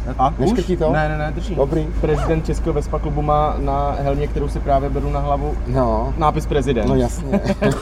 A neškrtí to? Ne, drží. Dobrý. Prezident Českého Vespa klubu má na helmě, kterou si právě beru na hlavu, nápis prezident. No jasně.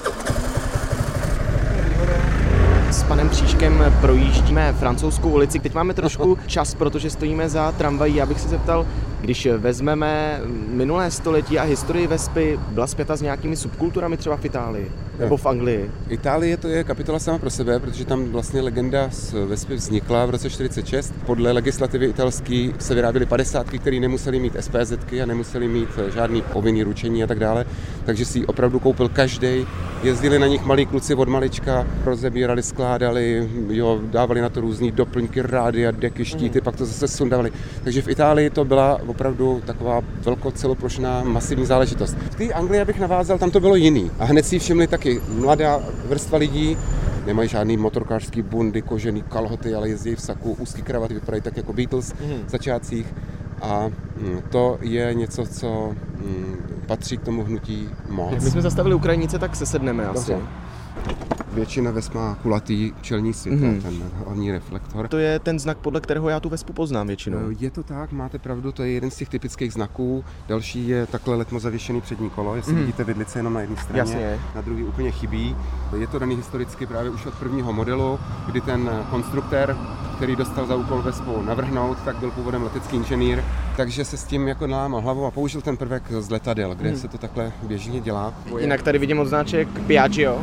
S panem Příškem projíždíme Francouzskou ulici. Teď máme trošku čas, protože stojíme za tramvají. Já bych se zeptal, když vezmeme minulé století a historii Vespy, byla spjata s nějakými subkulturami třeba v Itálii nebo v Anglii? Itálie to je kapitola sama pro sebe, protože tam vlastně legenda z Vespy vznikla v roce 46. Podle legislativy italský se vyráběly 50, které nemuseli mít SPZky a nemuseli mít žádný povinný ručení a tak dále. Takže si ji opravdu koupil každý. Jezdili na nich malí kluci od malička, rozebírali, skládali, dávali na to různý doplňky, rádia, deky, štíty, pak to zase sundavali. Takže v Itálii to byla opravdu taková celoplošná masivní záležitost. V té Anglii bych navázal, tam to bylo jiný. A hned si všimli taky mladá vrstva lidí, nemají žádný motorkářský bundy, kožený kalhoty, ale jezdí v saku, úzký kravaty, vypadají tak jako Beatles v začátcích. A to je něco, co patří k tomu hnutí moc. Jak my jsme zastavili Ukrajinice, tak se sedneme asi. Většina Vesp má kulatý čelní světlo, ten hlavní reflektor. To je ten znak, podle kterého já tu Vespu poznám většinou. Je to tak, máte pravdu, to je jeden z těch typických znaků. Další je takhle letmo zavěšený přední kolo, jestli vidíte vidlice jenom na jedné straně, jasně. Na druhý úplně chybí. Je to daný historicky právě už od prvního modelu, kdy ten konstruktér, který dostal za úkol Vespu navrhnout, tak byl původem letecký inženýr, takže se s tím jako nalámal hlavou a použil ten prvek z letadel, kde se to takhle běžně dělá. Jinak tady vidím odznáček Piaggio.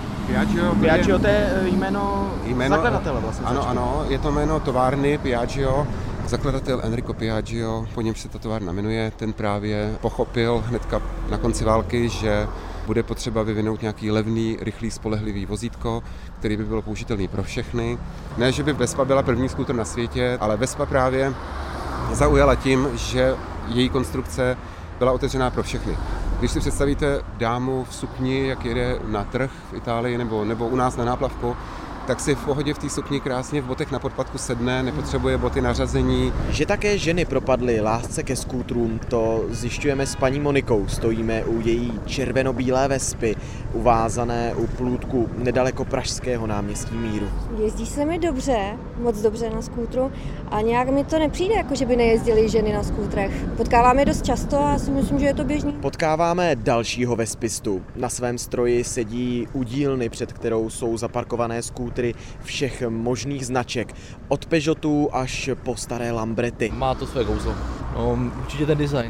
Piaggio to je jméno zakladatele vlastně. Ano, je to jméno továrny Piaggio. Zakladatel Enrico Piaggio, po něm se ta továrna jmenuje, ten právě pochopil hnedka na konci války, že bude potřeba vyvinout nějaký levný, rychlý, spolehlivý vozítko, který by bylo použitelný pro všechny. Ne, že by Vespa byla první skútr na světě, ale Vespa právě zaujala tím, že její konstrukce byla otevřená pro všechny. Když si představíte dámu v sukni, jak jede na trh v Itálii nebo u nás na náplavku, tak si v pohodě v té sukni krásně v botech na podpatku sedne, nepotřebuje boty na řazení. Že také ženy propadly lásce ke skútrům, to zjišťujeme s paní Monikou. Stojíme u její červeno-bílé Vespy, uvázané u plůtku nedaleko pražského náměstí Míru. Jezdí se mi dobře, moc dobře na skútru a nějak mi to nepřijde, jako že by nejezdily ženy na skútrech. Potkáváme je dost často a si myslím, že je to běžný. Potkáváme dalšího vespistu. Na svém stroji sedí u dílny, před kterou jsou zaparkované skútry všech možných značek, od Peugeotů až po staré Lambrety. Má to své kouzlo. No, určitě ten design.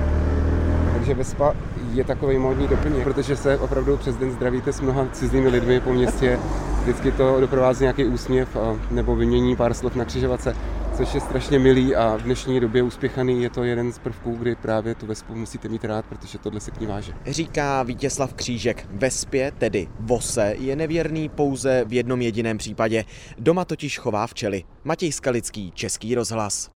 Takže Vespa je takový módní doplněk, protože se opravdu přes den zdravíte s mnoha cizími lidmi po městě. Vždycky to doprovází nějaký úsměv nebo vymění pár slov na křižovatce, což je strašně milý a v dnešní době uspěchaný. Je to jeden z prvků, kdy právě tu Vespu musíte mít rád, protože tohle se k ní váže. Říká Vítězslav Křížek. Vespě, tedy Vose, je nevěrný pouze v jednom jediném případě. Doma totiž chová včely. Matěj Skalický, Český rozhlas.